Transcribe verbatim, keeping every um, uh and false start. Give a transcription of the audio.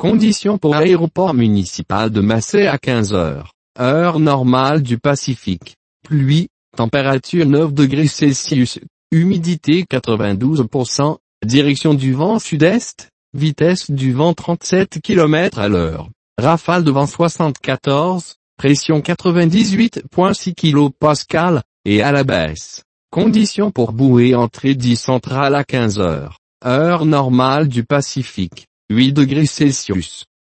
Conditions pour aéroport municipal de Massé à quinze heures, heure normale du Pacifique. Pluie, température neuf degrés Celsius, humidité quatre-vingt-douze pour cent, direction du vent sud-est, vitesse du vent trente-sept kilomètres à l'heure, rafale de vent soixante-quatorze, pression quatre-vingt-dix-huit virgule six kilopascales, et à la baisse. Conditions pour bouée entrée dix centrale à quinze heures, heure normale du Pacifique, huit degrés Celsius.